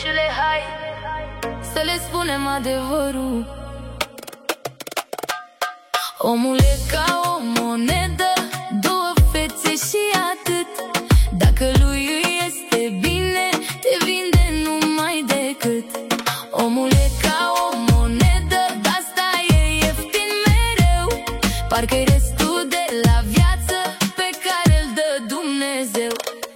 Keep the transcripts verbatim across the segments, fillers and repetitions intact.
ușile, hai să le spunem adevărul. Omul e ca o monedă, două fețe și atât. Dacă lui îi este bine, te vinde numai decât. Omul e ca o monedă, de-asta e ieftin mereu. Parcă-i restul de la viață pe care îl dă Dumnezeu.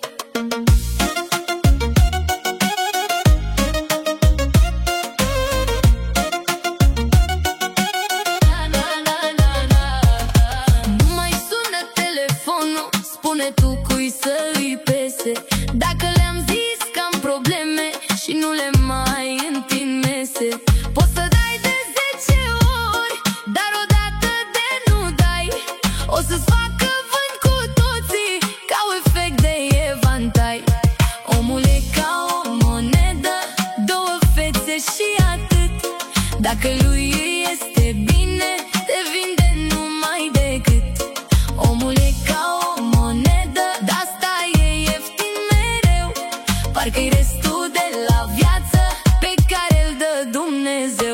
Spune tu cui să îi pese, dacă le-am zis că am probleme și nu le mai întind mese. Poți să dai de zece ori, dar odată de nu dai, o să-ți facă vânt cu toții ca un efect de evantai. Omul e ca o monedă, două fețe și atât. Dacă lui îi este bine, te vinde numai decât. Omul e ca o monedă, de-asta e ieftin mereu. Parcă-i restul de la viață pe care îl dă Dumnezeu.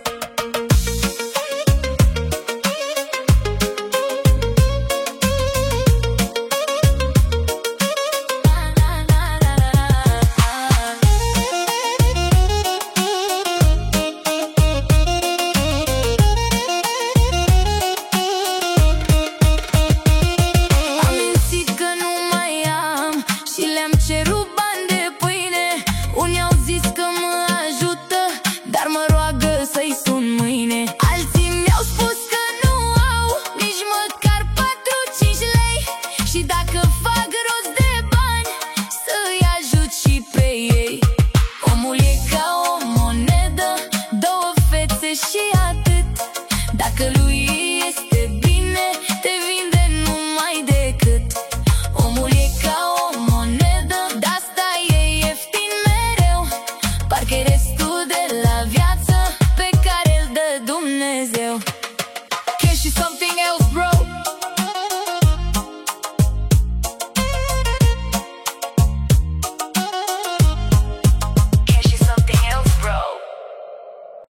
Cerut bani de pâine, unii au zis că mă ajută, dar mă roagă să-i sun mâine. Alții mi-au spus că nu au nici măcar patru-cinci lei, și dacă fac rost de bani, să-i ajut și pe ei. Omul e ca o monedă, două fețe și atât. Dacă lui